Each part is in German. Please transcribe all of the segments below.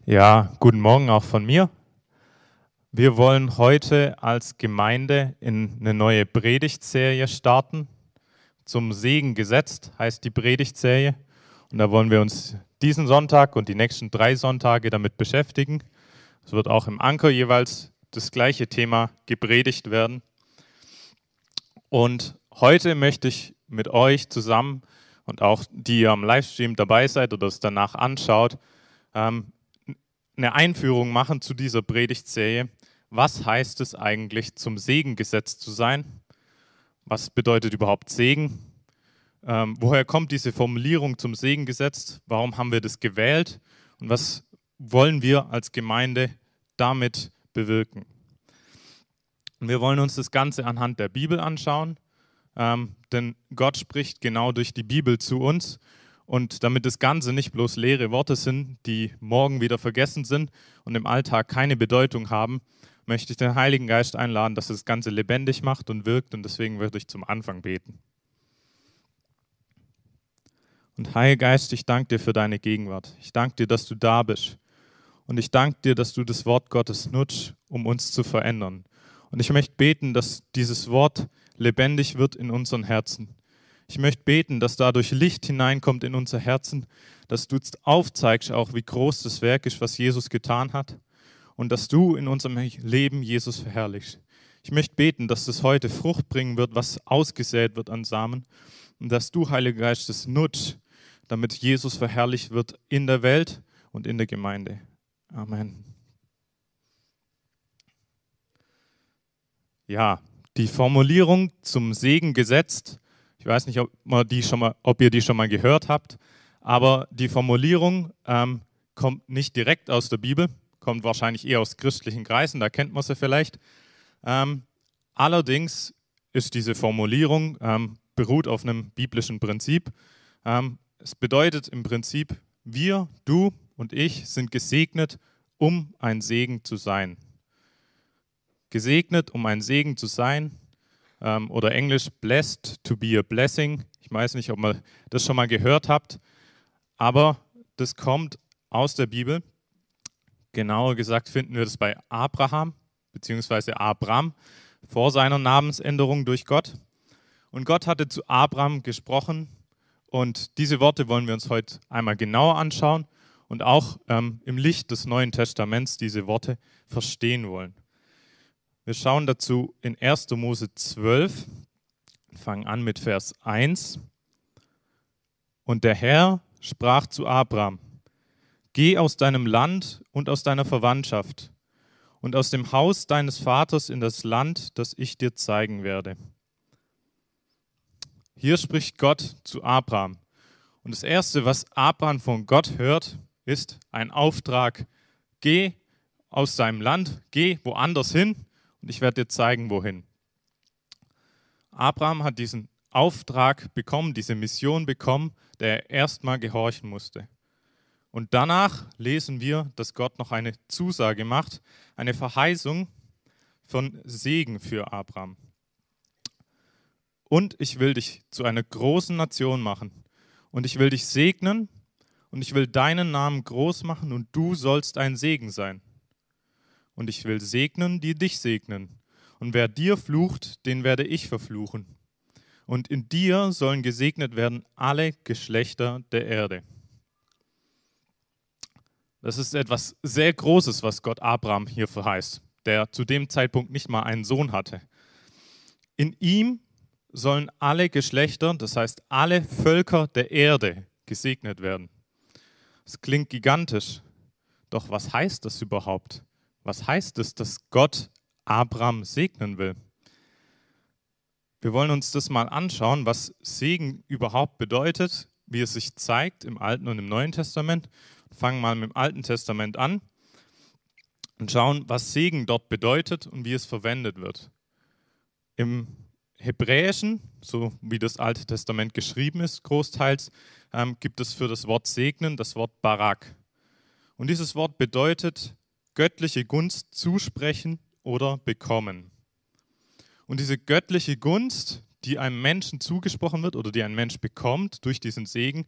Ja, guten Morgen auch von mir. Wir wollen heute als Gemeinde in eine neue Predigtserie starten. Zum Segen gesetzt heißt die Predigtserie. Und da wollen wir uns diesen Sonntag und die nächsten 3 Sonntage damit beschäftigen. Es wird auch im Anker jeweils das gleiche Thema gepredigt werden. Und heute möchte ich mit euch zusammen und auch die ihr am Livestream dabei seid oder es danach anschaut, eine Einführung machen zu dieser Predigtserie. Was heißt es eigentlich, zum Segen gesetzt zu sein? Was bedeutet überhaupt Segen? Woher kommt diese Formulierung zum Segen gesetzt? Warum haben wir das gewählt? Und was wollen wir als Gemeinde damit bewirken? Und wir wollen uns das Ganze anhand der Bibel anschauen, denn Gott spricht genau durch die Bibel zu uns. Und damit das Ganze nicht bloß leere Worte sind, die morgen wieder vergessen sind und im Alltag keine Bedeutung haben, möchte ich den Heiligen Geist einladen, dass das Ganze lebendig macht und wirkt. Und deswegen würde ich zum Anfang beten. Und Heiliger Geist, ich danke dir für deine Gegenwart. Ich danke dir, dass du da bist. Und ich danke dir, dass du das Wort Gottes nutzt, um uns zu verändern. Und ich möchte beten, dass dieses Wort lebendig wird in unseren Herzen. Ich möchte beten, dass dadurch Licht hineinkommt in unser Herzen, dass du aufzeigst auch, wie groß das Werk ist, was Jesus getan hat und dass du in unserem Leben Jesus verherrlichst. Ich möchte beten, dass das heute Frucht bringen wird, was ausgesät wird an Samen und dass du, Heiliger Geist, das nutzt, damit Jesus verherrlicht wird in der Welt und in der Gemeinde. Amen. Ja, die Formulierung zum Segen gesetzt. Ich weiß nicht, ob ihr die schon mal gehört habt, aber die Formulierung kommt nicht direkt aus der Bibel, kommt wahrscheinlich eher aus christlichen Kreisen, da kennt man sie vielleicht. Allerdings ist diese Formulierung, beruht auf einem biblischen Prinzip. Es bedeutet im Prinzip, wir, du und ich sind gesegnet, um ein Segen zu sein. Gesegnet, um ein Segen zu sein. Oder Englisch blessed to be a blessing. Ich weiß nicht, ob ihr das schon mal gehört habt, aber das kommt aus der Bibel. Genauer gesagt finden wir das bei Abraham bzw. Abram vor seiner Namensänderung durch Gott. Und Gott hatte zu Abram gesprochen und diese Worte wollen wir uns heute einmal genauer anschauen und auch im Licht des Neuen Testaments diese Worte verstehen wollen. Wir schauen dazu in 1. Mose 12, fangen an mit Vers 1. Und der Herr sprach zu Abram: Geh aus deinem Land und aus deiner Verwandtschaft und aus dem Haus deines Vaters in das Land, das ich dir zeigen werde. Hier spricht Gott zu Abram. Und das Erste, was Abram von Gott hört, ist ein Auftrag: Geh aus deinem Land, geh woanders hin. Und ich werde dir zeigen, wohin. Abraham hat diesen Auftrag bekommen, diese Mission bekommen, der er erstmal gehorchen musste. Und danach lesen wir, dass Gott noch eine Zusage macht, eine Verheißung von Segen für Abraham. Und ich will dich zu einer großen Nation machen. Und ich will dich segnen und ich will deinen Namen groß machen und du sollst ein Segen sein. Und ich will segnen, die dich segnen. Und wer dir flucht, den werde ich verfluchen. Und in dir sollen gesegnet werden alle Geschlechter der Erde. Das ist etwas sehr Großes, was Gott Abraham hier verheißt, der zu dem Zeitpunkt nicht mal einen Sohn hatte. In ihm sollen alle Geschlechter, das heißt alle Völker der Erde, gesegnet werden. Das klingt gigantisch. Doch was heißt das überhaupt? Was heißt es, dass Gott Abraham segnen will? Wir wollen uns das mal anschauen, was Segen überhaupt bedeutet, wie es sich zeigt im Alten und im Neuen Testament. Fangen mal mit dem Alten Testament an und schauen, was Segen dort bedeutet und wie es verwendet wird. Im Hebräischen, so wie das Alte Testament geschrieben ist, großteils, gibt es für das Wort segnen das Wort Barak. Und dieses Wort bedeutet göttliche Gunst zusprechen oder bekommen. Und diese göttliche Gunst, die einem Menschen zugesprochen wird oder die ein Mensch bekommt durch diesen Segen,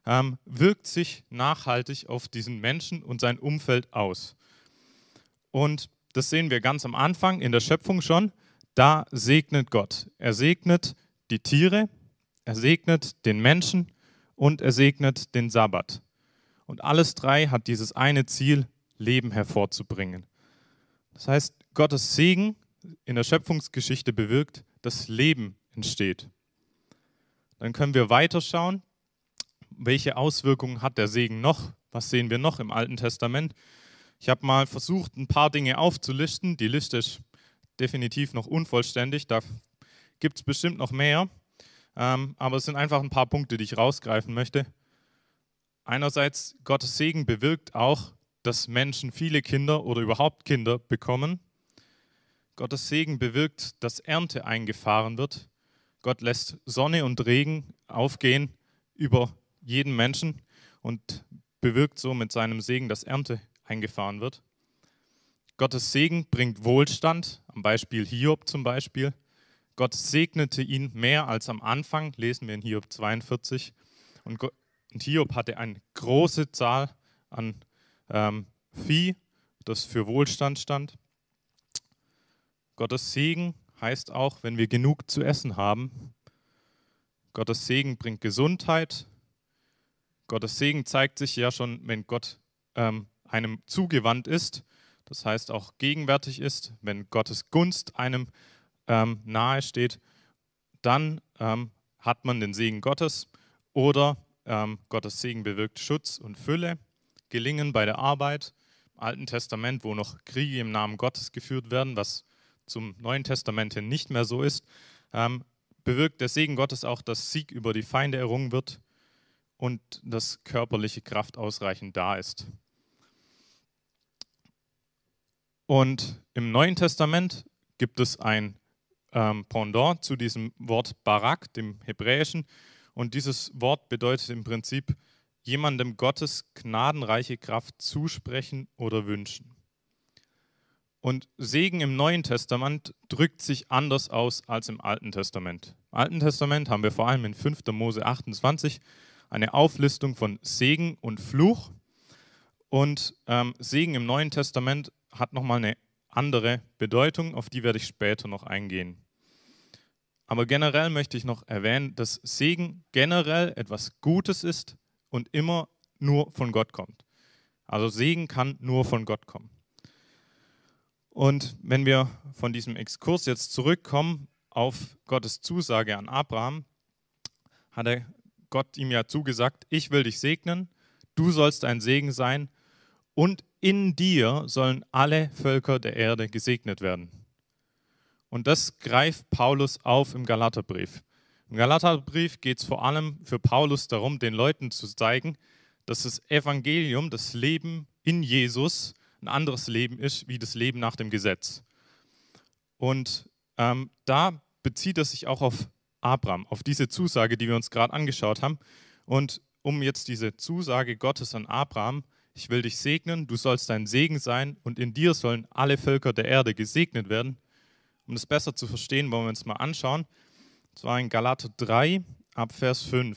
wirkt sich nachhaltig auf diesen Menschen und sein Umfeld aus. Und das sehen wir ganz am Anfang in der Schöpfung schon. Da segnet Gott. Er segnet die Tiere, er segnet den Menschen und er segnet den Sabbat. Und alles drei hat dieses eine Ziel, Leben hervorzubringen. Das heißt, Gottes Segen in der Schöpfungsgeschichte bewirkt, dass Leben entsteht. Dann können wir weiterschauen, welche Auswirkungen hat der Segen noch? Was sehen wir noch im Alten Testament? Ich habe mal versucht, ein paar Dinge aufzulisten. Die Liste ist definitiv noch unvollständig, da gibt es bestimmt noch mehr. Aber es sind einfach ein paar Punkte, die ich rausgreifen möchte. Einerseits, Gottes Segen bewirkt auch, dass Menschen viele Kinder oder überhaupt Kinder bekommen. Gottes Segen bewirkt, dass Ernte eingefahren wird. Gott lässt Sonne und Regen aufgehen über jeden Menschen und bewirkt so mit seinem Segen, dass Ernte eingefahren wird. Gottes Segen bringt Wohlstand, am Beispiel Hiob zum Beispiel. Gott segnete ihn mehr als am Anfang, lesen wir in Hiob 42. Und Hiob hatte eine große Zahl an Vieh, das für Wohlstand stand. Gottes Segen heißt auch, wenn wir genug zu essen haben. Gottes Segen bringt Gesundheit. Gottes Segen zeigt sich ja schon, wenn Gott einem zugewandt ist. Das heißt auch gegenwärtig ist, wenn Gottes Gunst einem nahe steht, dann hat man den Segen Gottes oder Gottes Segen bewirkt Schutz und Fülle, Gelingen bei der Arbeit. Im Alten Testament, wo noch Kriege im Namen Gottes geführt werden, was zum Neuen Testament hin nicht mehr so ist, bewirkt der Segen Gottes auch, dass Sieg über die Feinde errungen wird und dass körperliche Kraft ausreichend da ist. Und im Neuen Testament gibt es ein Pendant zu diesem Wort Barak, dem Hebräischen. Und dieses Wort bedeutet im Prinzip, jemandem Gottes gnadenreiche Kraft zusprechen oder wünschen. Und Segen im Neuen Testament drückt sich anders aus als im Alten Testament. Im Alten Testament haben wir vor allem in 5. Mose 28 eine Auflistung von Segen und Fluch. Und Segen im Neuen Testament hat nochmal eine andere Bedeutung, auf die werde ich später noch eingehen. Aber generell möchte ich noch erwähnen, dass Segen generell etwas Gutes ist und immer nur von Gott kommt. Also Segen kann nur von Gott kommen. Und wenn wir von diesem Exkurs jetzt zurückkommen auf Gottes Zusage an Abraham, hat Gott ihm ja zugesagt, ich will dich segnen, du sollst ein Segen sein und in dir sollen alle Völker der Erde gesegnet werden. Und das greift Paulus auf im Galaterbrief. Im Galaterbrief geht es vor allem für Paulus darum, den Leuten zu zeigen, dass das Evangelium, das Leben in Jesus, ein anderes Leben ist, wie das Leben nach dem Gesetz. Und da bezieht er sich auch auf Abraham, auf diese Zusage, die wir uns gerade angeschaut haben. Und um jetzt diese Zusage Gottes an Abraham, ich will dich segnen, du sollst ein Segen sein und in dir sollen alle Völker der Erde gesegnet werden. Um das besser zu verstehen, wollen wir uns mal anschauen. Und zwar in Galater 3 ab Vers 5.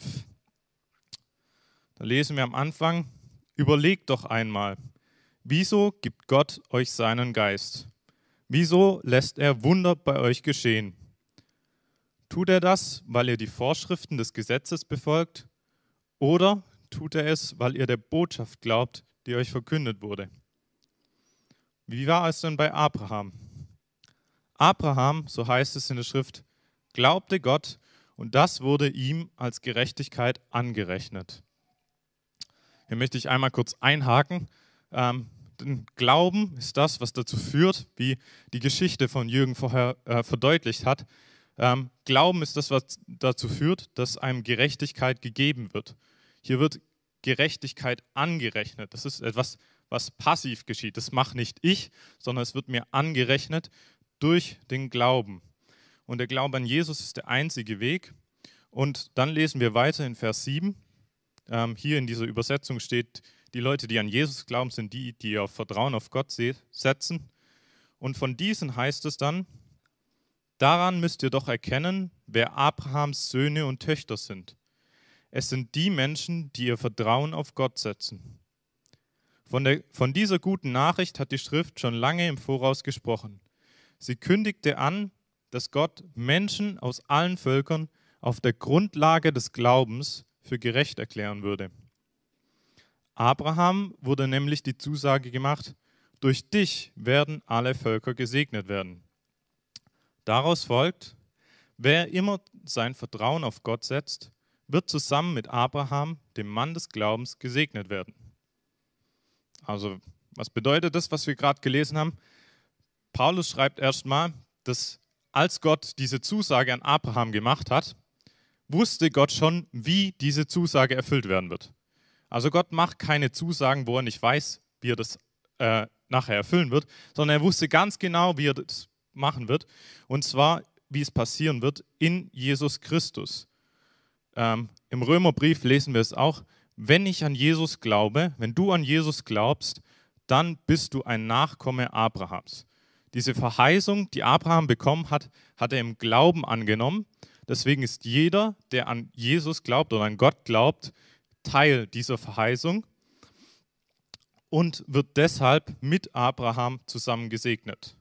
Da lesen wir am Anfang, überlegt doch einmal, wieso gibt Gott euch seinen Geist? Wieso lässt er Wunder bei euch geschehen? Tut er das, weil ihr die Vorschriften des Gesetzes befolgt? Oder tut er es, weil ihr der Botschaft glaubt, die euch verkündet wurde? Wie war es denn bei Abraham? Abraham, so heißt es in der Schrift, glaubte Gott und das wurde ihm als Gerechtigkeit angerechnet. Hier möchte ich einmal kurz einhaken. Denn Glauben ist das, was dazu führt, wie die Geschichte von Jürgen vorher verdeutlicht hat. Glauben ist das, was dazu führt, dass einem Gerechtigkeit gegeben wird. Hier wird Gerechtigkeit angerechnet. Das ist etwas, was passiv geschieht. Das mache nicht ich, sondern es wird mir angerechnet durch den Glauben. Und der Glaube an Jesus ist der einzige Weg. Und dann lesen wir weiter in Vers 7. Hier in dieser Übersetzung steht, die Leute, die an Jesus glauben, sind die, die ihr Vertrauen auf Gott setzen. Und von diesen heißt es dann, daran müsst ihr doch erkennen, wer Abrahams Söhne und Töchter sind. Es sind die Menschen, die ihr Vertrauen auf Gott setzen. Von dieser guten Nachricht hat die Schrift schon lange im Voraus gesprochen. Sie kündigte an, dass Gott Menschen aus allen Völkern auf der Grundlage des Glaubens für gerecht erklären würde. Abraham wurde nämlich die Zusage gemacht, durch dich werden alle Völker gesegnet werden. Daraus folgt, wer immer sein Vertrauen auf Gott setzt, wird zusammen mit Abraham, dem Mann des Glaubens, gesegnet werden. Also, was bedeutet das, was wir gerade gelesen haben? Paulus schreibt erstmal, dass als Gott diese Zusage an Abraham gemacht hat, wusste Gott schon, wie diese Zusage erfüllt werden wird. Also Gott macht keine Zusagen, wo er nicht weiß, wie er das nachher erfüllen wird, sondern er wusste ganz genau, wie er das machen wird. Und zwar, wie es passieren wird in Jesus Christus. Im Römerbrief lesen wir es auch, wenn ich an Jesus glaube, wenn du an Jesus glaubst, dann bist du ein Nachkomme Abrahams. Diese Verheißung, die Abraham bekommen hat, hat er im Glauben angenommen. Deswegen ist jeder, der an Jesus glaubt oder an Gott glaubt, Teil dieser Verheißung und wird deshalb mit Abraham zusammen gesegnet.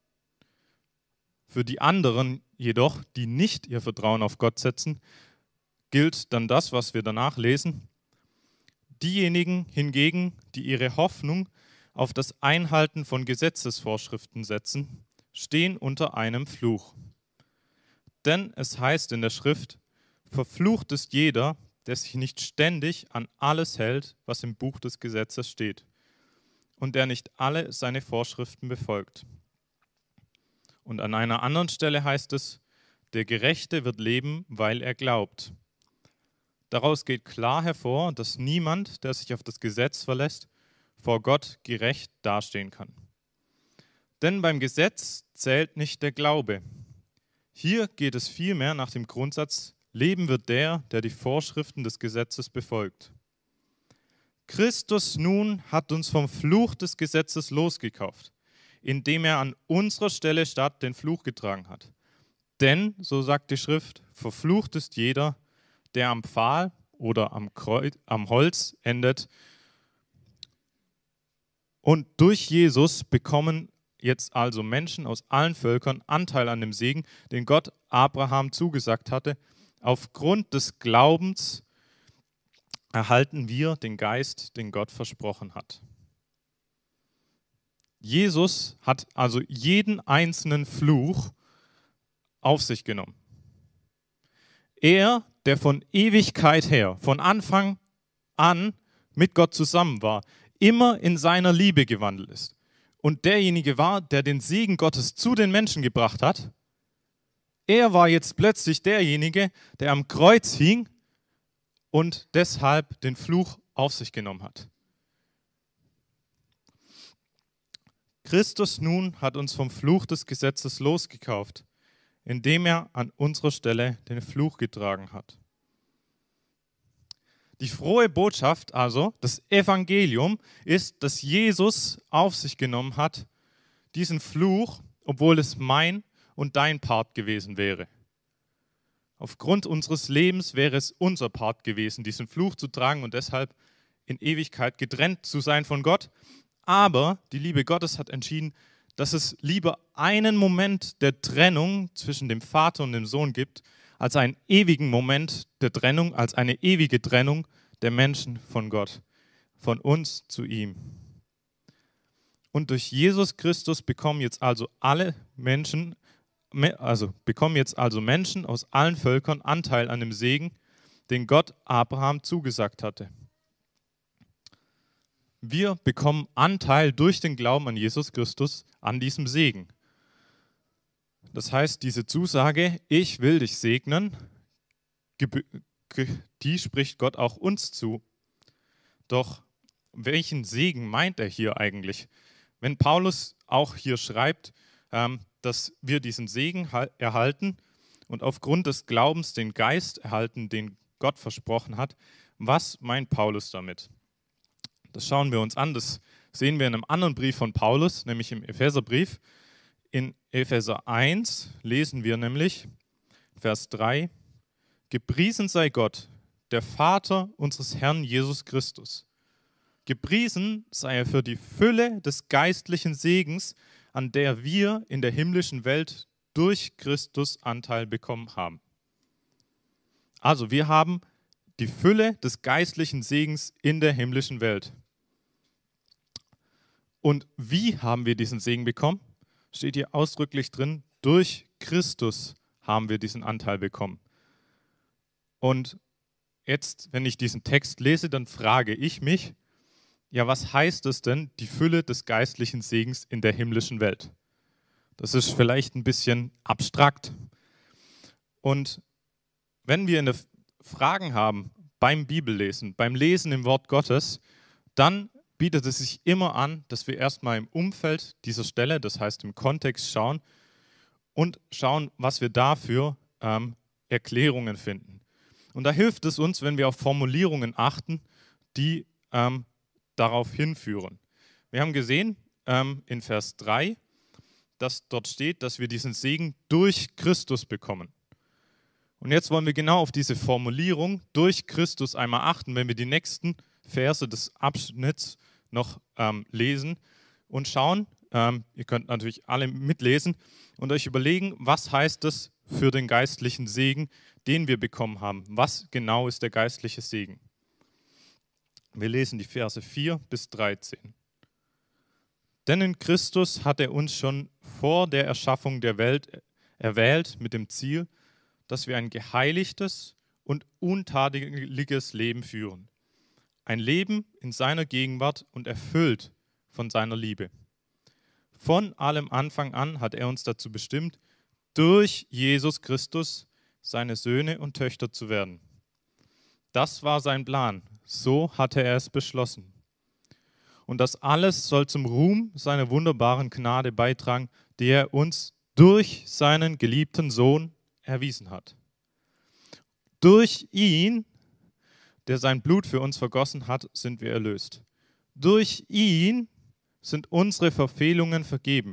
Für die anderen jedoch, die nicht ihr Vertrauen auf Gott setzen, gilt dann das, was wir danach lesen. Diejenigen hingegen, die ihre Hoffnung auf das Einhalten von Gesetzesvorschriften setzen, stehen unter einem Fluch. Denn es heißt in der Schrift, verflucht ist jeder, der sich nicht ständig an alles hält, was im Buch des Gesetzes steht, und der nicht alle seine Vorschriften befolgt. Und an einer anderen Stelle heißt es, der Gerechte wird leben, weil er glaubt. Daraus geht klar hervor, dass niemand, der sich auf das Gesetz verlässt, vor Gott gerecht dastehen kann. Denn beim Gesetz zählt nicht der Glaube. Hier geht es vielmehr nach dem Grundsatz, leben wird der, der die Vorschriften des Gesetzes befolgt. Christus nun hat uns vom Fluch des Gesetzes losgekauft, indem er an unserer Stelle statt den Fluch getragen hat. Denn, so sagt die Schrift, verflucht ist jeder, der am Pfahl oder am Holz endet. Und durch Jesus bekommen jetzt also Menschen aus allen Völkern Anteil an dem Segen, den Gott Abraham zugesagt hatte. Aufgrund des Glaubens erhalten wir den Geist, den Gott versprochen hat. Jesus hat also jeden einzelnen Fluch auf sich genommen. Er, der von Ewigkeit her, von Anfang an mit Gott zusammen war, immer in seiner Liebe gewandelt ist und derjenige war, der den Segen Gottes zu den Menschen gebracht hat, er war jetzt plötzlich derjenige, der am Kreuz hing und deshalb den Fluch auf sich genommen hat. Christus nun hat uns vom Fluch des Gesetzes losgekauft, indem er an unserer Stelle den Fluch getragen hat. Die frohe Botschaft, also das Evangelium, ist, dass Jesus auf sich genommen hat, diesen Fluch, obwohl es mein und dein Part gewesen wäre. Aufgrund unseres Lebens wäre es unser Part gewesen, diesen Fluch zu tragen und deshalb in Ewigkeit getrennt zu sein von Gott. Aber die Liebe Gottes hat entschieden, dass es lieber einen Moment der Trennung zwischen dem Vater und dem Sohn gibt, als einen ewigen Moment der Trennung, als eine ewige Trennung der Menschen von Gott, von uns zu ihm. Und durch Jesus Christus bekommen jetzt also Menschen aus allen Völkern Anteil an dem Segen, den Gott Abraham zugesagt hatte. Wir bekommen Anteil durch den Glauben an Jesus Christus an diesem Segen. Das heißt, diese Zusage, ich will dich segnen, die spricht Gott auch uns zu. Doch welchen Segen meint er hier eigentlich? Wenn Paulus auch hier schreibt, dass wir diesen Segen erhalten und aufgrund des Glaubens den Geist erhalten, den Gott versprochen hat, was meint Paulus damit? Das schauen wir uns an, das sehen wir in einem anderen Brief von Paulus, nämlich im Epheserbrief. In Epheser 1 lesen wir nämlich, Vers 3, Gepriesen sei Gott, der Vater unseres Herrn Jesus Christus. Gepriesen sei er für die Fülle des geistlichen Segens, an der wir in der himmlischen Welt durch Christus Anteil bekommen haben. Also wir haben die Fülle des geistlichen Segens in der himmlischen Welt. Und wie haben wir diesen Segen bekommen? Steht hier ausdrücklich drin, durch Christus haben wir diesen Anteil bekommen. Und jetzt, wenn ich diesen Text lese, dann frage ich mich, ja, was heißt es denn, die Fülle des geistlichen Segens in der himmlischen Welt? Das ist vielleicht ein bisschen abstrakt. Und wenn wir Fragen haben beim Bibellesen, beim Lesen im Wort Gottes, dann bietet es sich immer an, dass wir erstmal im Umfeld dieser Stelle, das heißt im Kontext schauen und schauen, was wir dafür Erklärungen finden. Und da hilft es uns, wenn wir auf Formulierungen achten, die darauf hinführen. Wir haben gesehen in Vers 3, dass dort steht, dass wir diesen Segen durch Christus bekommen. Und jetzt wollen wir genau auf diese Formulierung durch Christus einmal achten, wenn wir die nächsten Verse des Abschnitts noch lesen und schauen. Ihr könnt natürlich alle mitlesen und euch überlegen, was heißt das für den geistlichen Segen, den wir bekommen haben. Was genau ist der geistliche Segen? Wir lesen die Verse 4 bis 13. Denn in Christus hat er uns schon vor der Erschaffung der Welt erwählt mit dem Ziel, dass wir ein geheiligtes und untadeliges Leben führen. Ein Leben in seiner Gegenwart und erfüllt von seiner Liebe. Von allem Anfang an hat er uns dazu bestimmt, durch Jesus Christus seine Söhne und Töchter zu werden. Das war sein Plan, so hatte er es beschlossen. Und das alles soll zum Ruhm seiner wunderbaren Gnade beitragen, die er uns durch seinen geliebten Sohn erwiesen hat. Durch ihn, der sein Blut für uns vergossen hat, sind wir erlöst. Durch ihn sind unsere Verfehlungen vergeben.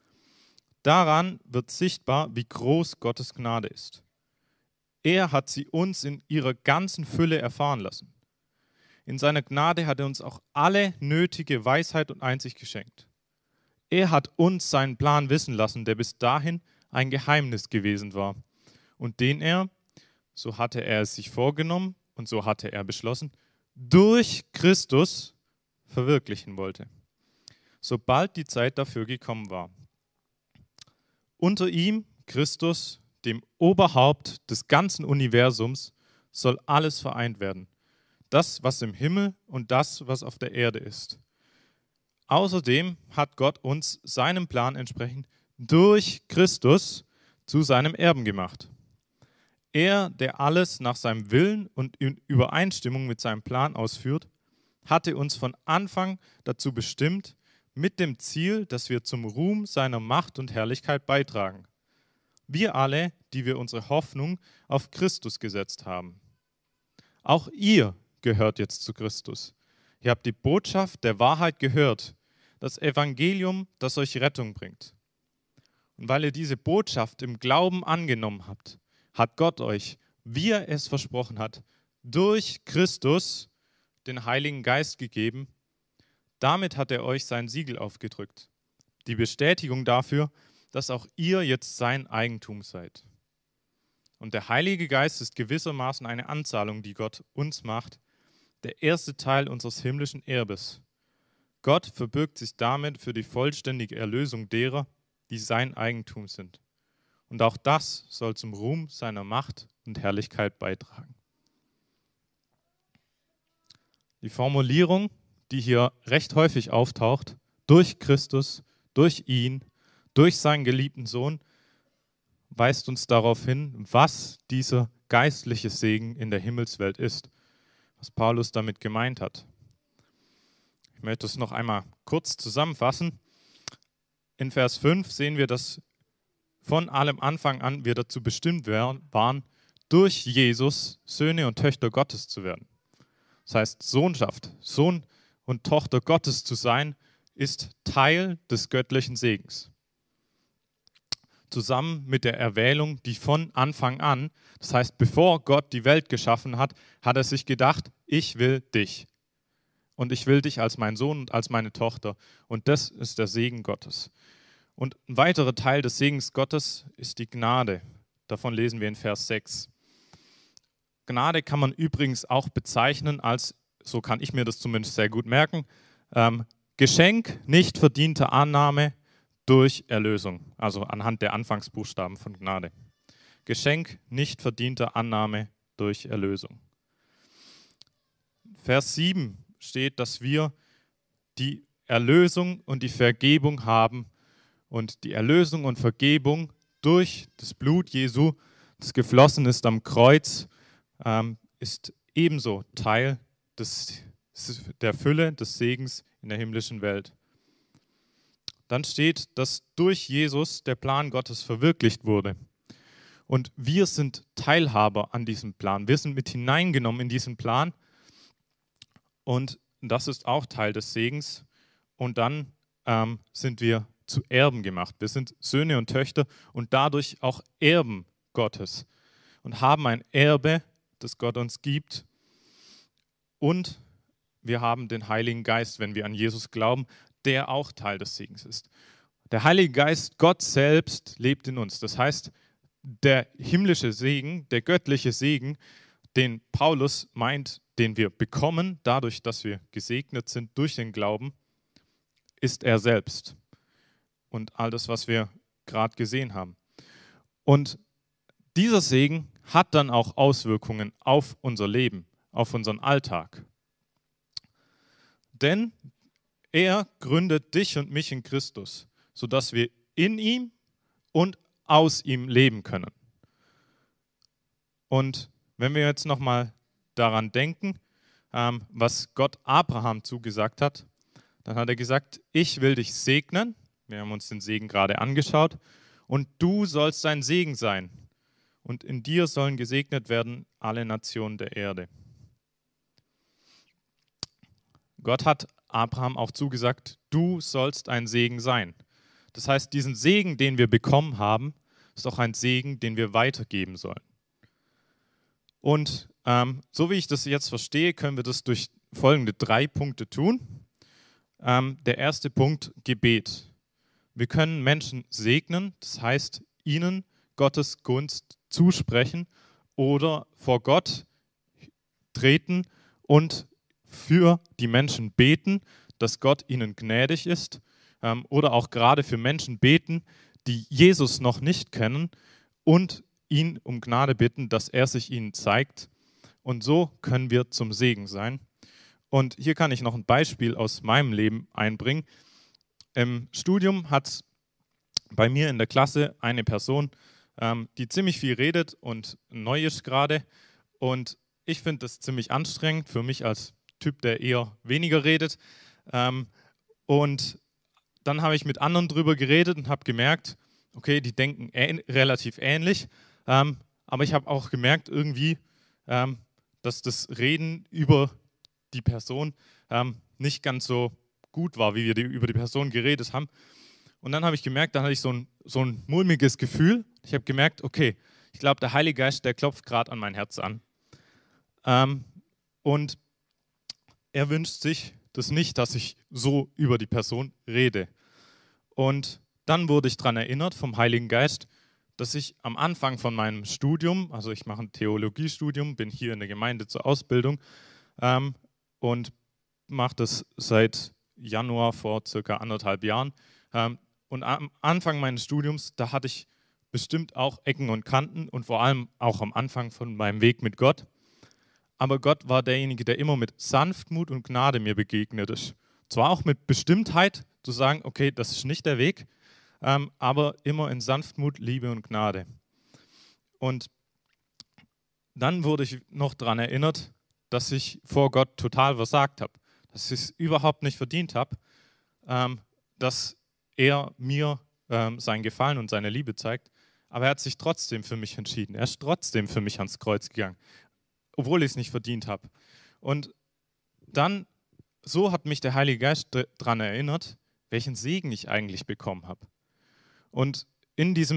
Daran wird sichtbar, wie groß Gottes Gnade ist. Er hat sie uns in ihrer ganzen Fülle erfahren lassen. In seiner Gnade hat er uns auch alle nötige Weisheit und Einsicht geschenkt. Er hat uns seinen Plan wissen lassen, der bis dahin ein Geheimnis gewesen war und den er, so hatte er es sich vorgenommen und so hatte er beschlossen, durch Christus verwirklichen wollte, sobald die Zeit dafür gekommen war. Unter ihm, Christus, dem Oberhaupt des ganzen Universums, soll alles vereint werden. Das, was im Himmel und das, was auf der Erde ist. Außerdem hat Gott uns seinem Plan entsprechend durch Christus zu seinem Erben gemacht. Er, der alles nach seinem Willen und in Übereinstimmung mit seinem Plan ausführt, hatte uns von Anfang dazu bestimmt, mit dem Ziel, dass wir zum Ruhm seiner Macht und Herrlichkeit beitragen. Wir alle, die wir unsere Hoffnung auf Christus gesetzt haben. Auch ihr gehört jetzt zu Christus. Ihr habt die Botschaft der Wahrheit gehört, das Evangelium, das euch Rettung bringt. Und weil ihr diese Botschaft im Glauben angenommen habt, hat Gott euch, wie er es versprochen hat, durch Christus den Heiligen Geist gegeben. Damit hat er euch sein Siegel aufgedrückt. Die Bestätigung dafür, dass auch ihr jetzt sein Eigentum seid. Und der Heilige Geist ist gewissermaßen eine Anzahlung, die Gott uns macht, der erste Teil unseres himmlischen Erbes. Gott verbirgt sich damit für die vollständige Erlösung derer, die sein Eigentum sind. Und auch das soll zum Ruhm seiner Macht und Herrlichkeit beitragen. Die Formulierung, die hier recht häufig auftaucht, durch Christus, durch ihn, durch seinen geliebten Sohn, weist uns darauf hin, was dieser geistliche Segen in der Himmelswelt ist, was Paulus damit gemeint hat. Ich möchte es noch einmal kurz zusammenfassen. In Vers 5 sehen wir, dass von allem Anfang an wir dazu bestimmt waren, durch Jesus Söhne und Töchter Gottes zu werden. Das heißt, Sohnschaft, Sohn und Tochter Gottes zu sein, ist Teil des göttlichen Segens. zusammen mit der Erwählung, die von Anfang an, das heißt, bevor Gott die Welt geschaffen hat, hat er sich gedacht, ich will dich. Und ich will dich als mein Sohn und als meine Tochter. Und das ist der Segen Gottes. Und ein weiterer Teil des Segens Gottes ist die Gnade. Davon lesen wir in Vers 6. Gnade kann man übrigens auch bezeichnen als, so kann ich mir das zumindest sehr gut merken, Geschenk nicht verdienter Annahme durch Erlösung. Also anhand der Anfangsbuchstaben von Gnade. Geschenk nicht verdienter Annahme durch Erlösung. Vers 7 steht, dass wir die Erlösung und die Vergebung haben. Und die Erlösung und Vergebung durch das Blut Jesu, das geflossen ist am Kreuz, ist ebenso Teil der Fülle des Segens in der himmlischen Welt. Dann steht, dass durch Jesus der Plan Gottes verwirklicht wurde. Und wir sind Teilhaber an diesem Plan. Wir sind mit hineingenommen in diesen Plan. Und das ist auch Teil des Segens. Und dann sind wir zu Erben gemacht. Wir sind Söhne und Töchter und dadurch auch Erben Gottes und haben ein Erbe, das Gott uns gibt. Und wir haben den Heiligen Geist, wenn wir an Jesus glauben, der auch Teil des Segens ist. Der Heilige Geist, Gott selbst, lebt in uns. Das heißt, der himmlische Segen, der göttliche Segen, den Paulus meint, den wir bekommen, dadurch, dass wir gesegnet sind durch den Glauben, ist er selbst. Und all das, was wir gerade gesehen haben. Und dieser Segen hat dann auch Auswirkungen auf unser Leben, auf unseren Alltag. Denn er gründet dich und mich in Christus, sodass wir in ihm und aus ihm leben können. Und wenn wir jetzt nochmal daran denken, was Gott Abraham zugesagt hat, dann hat er gesagt, ich will dich segnen. Wir haben uns den Segen gerade angeschaut. Und du sollst ein Segen sein. Und in dir sollen gesegnet werden alle Nationen der Erde. Gott hat Abraham auch zugesagt, du sollst ein Segen sein. Das heißt, diesen Segen, den wir bekommen haben, ist auch ein Segen, den wir weitergeben sollen. Und so wie ich das jetzt verstehe, können wir das durch folgende 3 Punkte tun. Der erste Punkt, Gebet. Wir können Menschen segnen, das heißt, ihnen Gottes Gunst zusprechen oder vor Gott treten und für die Menschen beten, dass Gott ihnen gnädig ist oder auch gerade für Menschen beten, die Jesus noch nicht kennen und ihn um Gnade bitten, dass er sich ihnen zeigt. Und so können wir zum Segen sein. Und hier kann ich noch ein Beispiel aus meinem Leben einbringen. Im Studium hat bei mir in der Klasse eine Person, die ziemlich viel redet und neu ist gerade. Und ich finde das ziemlich anstrengend für mich als Typ, der eher weniger redet. Und dann habe ich mit anderen drüber geredet und habe gemerkt, okay, die denken relativ ähnlich. Aber ich habe auch gemerkt irgendwie, dass das Reden über die Person nicht ganz so gut war, wie wir über die Person geredet haben. Und dann habe ich gemerkt, dann hatte ich so ein mulmiges Gefühl. Ich habe gemerkt, okay, ich glaube, der Heilige Geist, der klopft gerade an mein Herz an. Und er wünscht sich das nicht, dass ich so über die Person rede. Und dann wurde ich daran erinnert vom Heiligen Geist, dass ich am Anfang von meinem Studium, also ich mache ein Theologiestudium, bin hier in der Gemeinde zur Ausbildung und mache das seit Januar vor circa 1,5 Jahren. Und am Anfang meines Studiums, da hatte ich bestimmt auch Ecken und Kanten und vor allem auch am Anfang von meinem Weg mit Gott. Aber Gott war derjenige, der immer mit Sanftmut und Gnade mir begegnet ist. Zwar auch mit Bestimmtheit, zu sagen, okay, das ist nicht der Weg, aber immer in Sanftmut, Liebe und Gnade. Und dann wurde ich noch daran erinnert, dass ich vor Gott total versagt habe, dass ich es überhaupt nicht verdient habe, dass er mir sein Gefallen und seine Liebe zeigt, aber er hat sich trotzdem für mich entschieden. Er ist trotzdem für mich ans Kreuz gegangen, obwohl ich es nicht verdient habe. Und dann, so hat mich der Heilige Geist daran erinnert, welchen Segen ich eigentlich bekommen habe. Und in diesem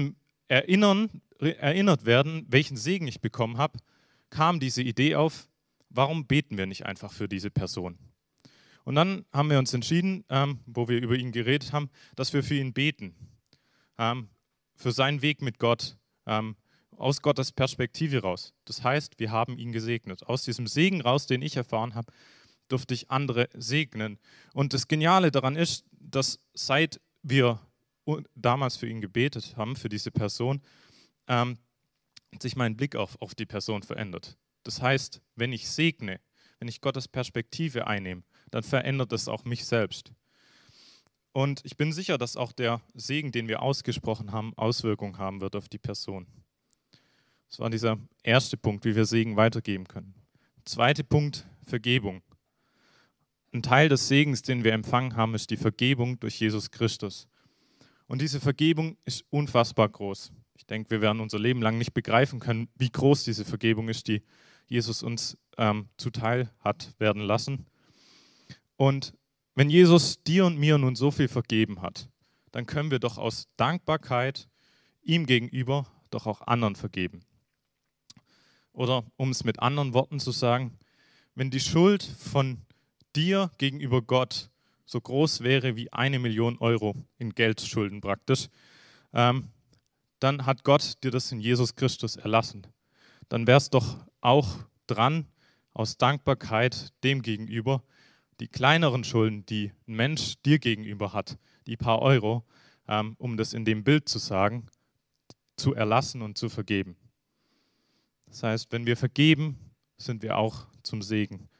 erinnert werden, welchen Segen ich bekommen habe, kam diese Idee auf, warum beten wir nicht einfach für diese Person? Und dann haben wir uns entschieden, wo wir über ihn geredet haben, dass wir für ihn beten, für seinen Weg mit Gott, aus Gottes Perspektive raus. Das heißt, wir haben ihn gesegnet. Aus diesem Segen raus, den ich erfahren habe, durfte ich andere segnen. Und das Geniale daran ist, dass seit wir damals für ihn gebetet haben, für diese Person, sich mein Blick auf die Person verändert. Das heißt, wenn ich segne, wenn ich Gottes Perspektive einnehme, dann verändert es auch mich selbst. Und ich bin sicher, dass auch der Segen, den wir ausgesprochen haben, Auswirkungen haben wird auf die Person. Das war dieser erste Punkt, wie wir Segen weitergeben können. Zweiter Punkt, Vergebung. Ein Teil des Segens, den wir empfangen haben, ist die Vergebung durch Jesus Christus. Und diese Vergebung ist unfassbar groß. Ich denke, wir werden unser Leben lang nicht begreifen können, wie groß diese Vergebung ist, die Jesus uns zuteil hat werden lassen. Und wenn Jesus dir und mir nun so viel vergeben hat, dann können wir doch aus Dankbarkeit ihm gegenüber doch auch anderen vergeben. Oder um es mit anderen Worten zu sagen, wenn die Schuld von dir gegenüber Gott so groß wäre wie 1 Million Euro in Geldschulden praktisch, dann hat Gott dir das in Jesus Christus erlassen. Dann wäre es doch auch dran, aus Dankbarkeit dem gegenüber, die kleineren Schulden, die ein Mensch dir gegenüber hat, die paar Euro, um das in dem Bild zu sagen, zu erlassen und zu vergeben. Das heißt, wenn wir vergeben, sind wir auch zum Segen.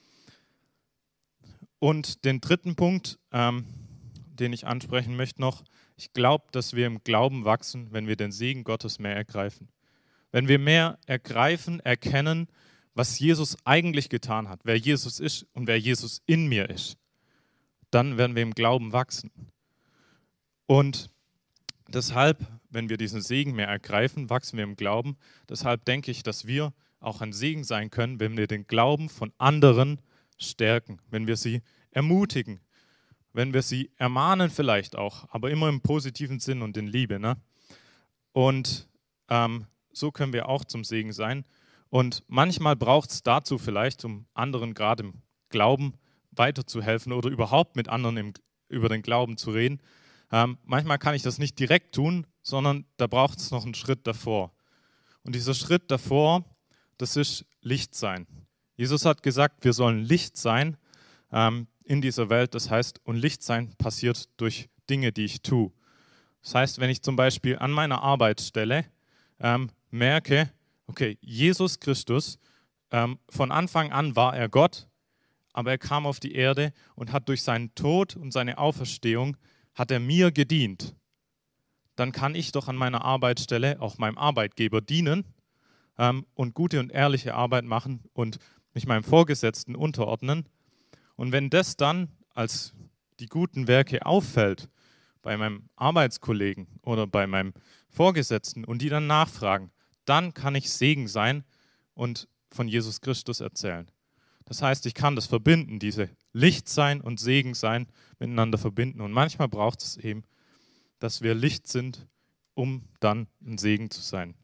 Und den dritten Punkt, den ich ansprechen möchte noch, ich glaube, dass wir im Glauben wachsen, wenn wir den Segen Gottes mehr ergreifen. Wenn wir mehr ergreifen, erkennen, was Jesus eigentlich getan hat, wer Jesus ist und wer Jesus in mir ist, dann werden wir im Glauben wachsen. Und deshalb, wenn wir diesen Segen mehr ergreifen, wachsen wir im Glauben. Deshalb denke ich, dass wir auch ein Segen sein können, wenn wir den Glauben von anderen stärken, wenn wir sie ermutigen, wenn wir sie ermahnen vielleicht auch, aber immer im positiven Sinn und in Liebe. Ne? Und so können wir auch zum Segen sein. Und manchmal braucht es dazu vielleicht, um anderen gerade im Glauben weiterzuhelfen oder überhaupt mit anderen über den Glauben zu reden. Manchmal kann ich das nicht direkt tun, sondern da braucht es noch einen Schritt davor. Und dieser Schritt davor, das ist Licht sein. Jesus hat gesagt, wir sollen Licht sein in dieser Welt. Das heißt, und Licht sein passiert durch Dinge, die ich tue. Das heißt, wenn ich zum Beispiel an meiner Arbeitsstelle merke, okay, Jesus Christus, von Anfang an war er Gott, aber er kam auf die Erde und hat durch seinen Tod und seine Auferstehung, hat er mir gedient. Dann kann ich doch an meiner Arbeitsstelle auch meinem Arbeitgeber dienen und gute und ehrliche Arbeit machen und mich meinem Vorgesetzten unterordnen. Und wenn das dann als die guten Werke auffällt bei meinem Arbeitskollegen oder bei meinem Vorgesetzten und die dann nachfragen, dann kann ich Segen sein und von Jesus Christus erzählen. Das heißt, ich kann das verbinden, diese Licht sein und Segen sein, miteinander verbinden. Und manchmal braucht es eben, dass wir Licht sind, um dann ein Segen zu sein.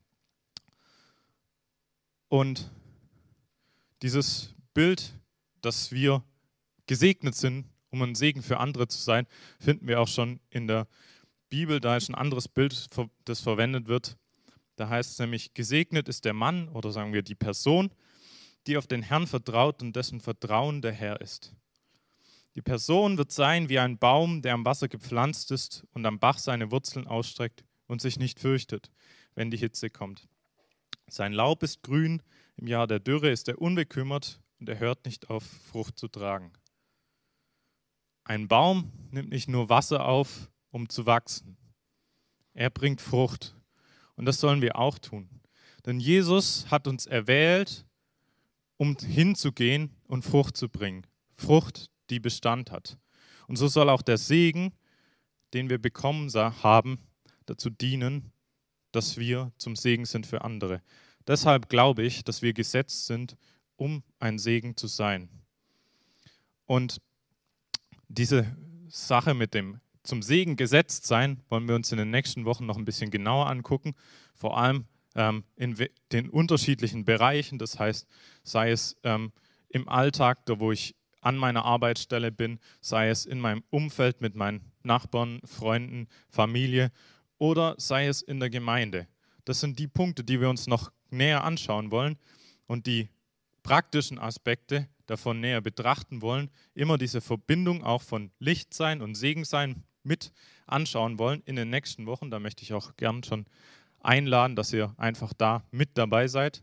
Und dieses Bild, dass wir gesegnet sind, um ein Segen für andere zu sein, finden wir auch schon in der Bibel. Da ist ein anderes Bild, das verwendet wird. Da heißt es nämlich, gesegnet ist der Mann oder sagen wir die Person, die auf den Herrn vertraut und dessen Vertrauen der Herr ist. Die Person wird sein wie ein Baum, der am Wasser gepflanzt ist und am Bach seine Wurzeln ausstreckt und sich nicht fürchtet, wenn die Hitze kommt. Sein Laub ist grün, im Jahr der Dürre ist er unbekümmert und er hört nicht auf, Frucht zu tragen. Ein Baum nimmt nicht nur Wasser auf, um zu wachsen. Er bringt Frucht. Und das sollen wir auch tun. Denn Jesus hat uns erwählt, um hinzugehen und Frucht zu bringen. Frucht, die Bestand hat. Und so soll auch der Segen, den wir bekommen haben, dazu dienen, dass wir zum Segen sind für andere. Deshalb glaube ich, dass wir gesetzt sind, um ein Segen zu sein. Und diese Sache mit dem zum Segen gesetzt sein, wollen wir uns in den nächsten Wochen noch ein bisschen genauer angucken, vor allem in den unterschiedlichen Bereichen, das heißt, sei es im Alltag, da wo ich an meiner Arbeitsstelle bin, sei es in meinem Umfeld mit meinen Nachbarn, Freunden, Familie oder sei es in der Gemeinde. Das sind die Punkte, die wir uns noch näher anschauen wollen und die praktischen Aspekte davon näher betrachten wollen, immer diese Verbindung auch von Lichtsein und Segensein mit anschauen wollen in den nächsten Wochen. Da möchte ich auch gern schon einladen, dass ihr einfach da mit dabei seid.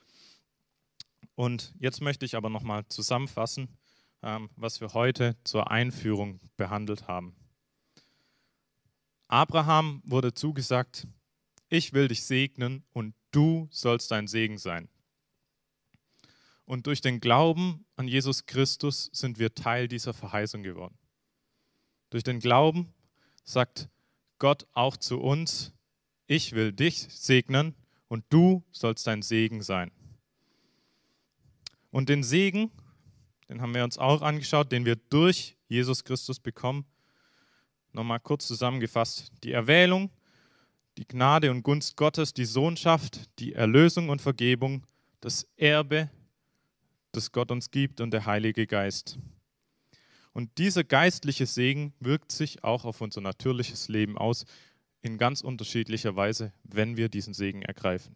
Und jetzt möchte ich aber nochmal zusammenfassen, was wir heute zur Einführung behandelt haben. Abraham wurde zugesagt, ich will dich segnen und du sollst ein Segen sein. Und durch den Glauben an Jesus Christus sind wir Teil dieser Verheißung geworden. Durch den Glauben sagt Gott auch zu uns, ich will dich segnen und du sollst ein Segen sein. Und den Segen, den haben wir uns auch angeschaut, den wir durch Jesus Christus bekommen. Nochmal kurz zusammengefasst, die Erwählung, die Gnade und Gunst Gottes, die Sohnschaft, die Erlösung und Vergebung, das Erbe, das Gott uns gibt und der Heilige Geist. Und dieser geistliche Segen wirkt sich auch auf unser natürliches Leben aus, in ganz unterschiedlicher Weise, wenn wir diesen Segen ergreifen.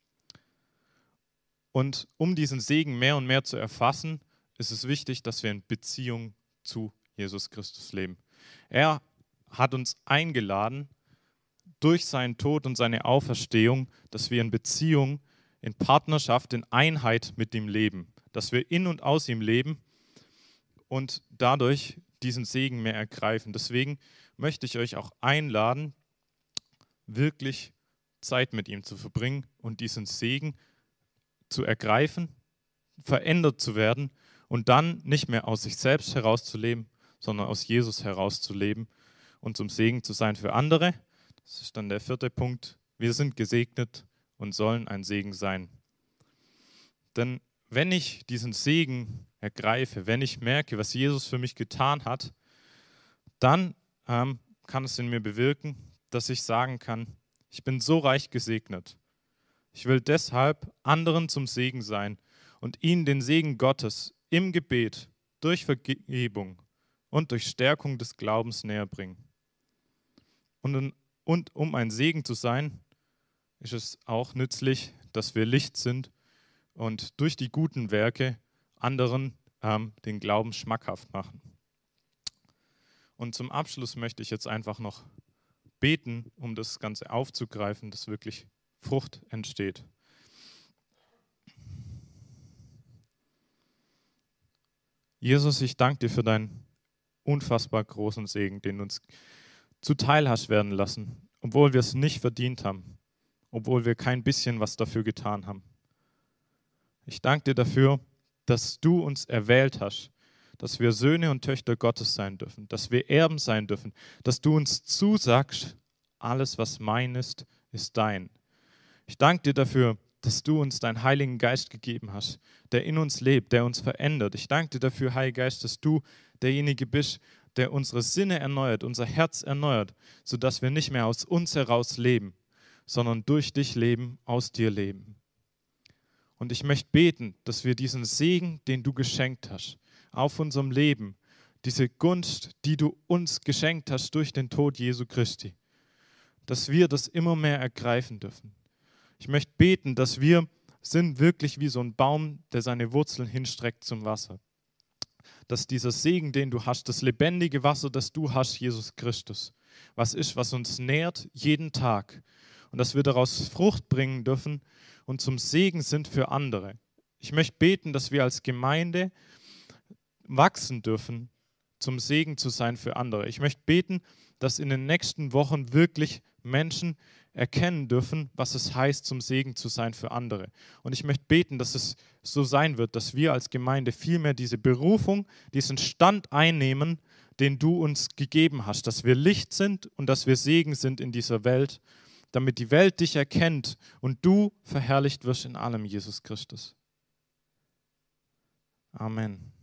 Und um diesen Segen mehr und mehr zu erfassen, ist es wichtig, dass wir in Beziehung zu Jesus Christus leben. Er hat uns eingeladen, durch seinen Tod und seine Auferstehung, dass wir in Beziehung, in Partnerschaft, in Einheit mit ihm leben, dass wir in und aus ihm leben und dadurch diesen Segen mehr ergreifen. Deswegen möchte ich euch auch einladen, wirklich Zeit mit ihm zu verbringen und diesen Segen zu ergreifen, verändert zu werden und dann nicht mehr aus sich selbst herauszuleben, sondern aus Jesus herauszuleben und zum Segen zu sein für andere. Das ist dann der 4. Punkt. Wir sind gesegnet und sollen ein Segen sein. Denn wenn ich diesen Segen ergreife, wenn ich merke, was Jesus für mich getan hat, dann kann es in mir bewirken, dass ich sagen kann, ich bin so reich gesegnet. Ich will deshalb anderen zum Segen sein und ihnen den Segen Gottes im Gebet, durch Vergebung und durch Stärkung des Glaubens näher bringen. Und um ein Segen zu sein, ist es auch nützlich, dass wir Licht sind und durch die guten Werke anderen den Glauben schmackhaft machen. Und zum Abschluss möchte ich jetzt einfach noch beten, um das Ganze aufzugreifen, dass wirklich Frucht entsteht. Jesus, ich danke dir für deinen unfassbar großen Segen, den du uns zuteil hast werden lassen, obwohl wir es nicht verdient haben, obwohl wir kein bisschen was dafür getan haben. Ich danke dir dafür, dass du uns erwählt hast, dass wir Söhne und Töchter Gottes sein dürfen, dass wir Erben sein dürfen, dass du uns zusagst, alles, was mein ist, ist dein. Ich danke dir dafür, dass du uns deinen Heiligen Geist gegeben hast, der in uns lebt, der uns verändert. Ich danke dir dafür, Heiliger Geist, dass du derjenige bist, der unsere Sinne erneuert, unser Herz erneuert, sodass wir nicht mehr aus uns heraus leben, sondern durch dich leben, aus dir leben. Und ich möchte beten, dass wir diesen Segen, den du geschenkt hast, auf unserem Leben, diese Gunst, die du uns geschenkt hast durch den Tod Jesu Christi, dass wir das immer mehr ergreifen dürfen. Ich möchte beten, dass wir sind wirklich wie so ein Baum, der seine Wurzeln hinstreckt zum Wasser. Dass dieser Segen, den du hast, das lebendige Wasser, das du hast, Jesus Christus, was ist, was uns nährt jeden Tag. Und dass wir daraus Frucht bringen dürfen und zum Segen sind für andere. Ich möchte beten, dass wir als Gemeinde wachsen dürfen, zum Segen zu sein für andere. Ich möchte beten, dass in den nächsten Wochen wirklich Menschen erkennen dürfen, was es heißt, zum Segen zu sein für andere. Und ich möchte beten, dass es so sein wird, dass wir als Gemeinde vielmehr diese Berufung, diesen Stand einnehmen, den du uns gegeben hast, dass wir Licht sind und dass wir Segen sind in dieser Welt, damit die Welt dich erkennt und du verherrlicht wirst in allem, Jesus Christus. Amen.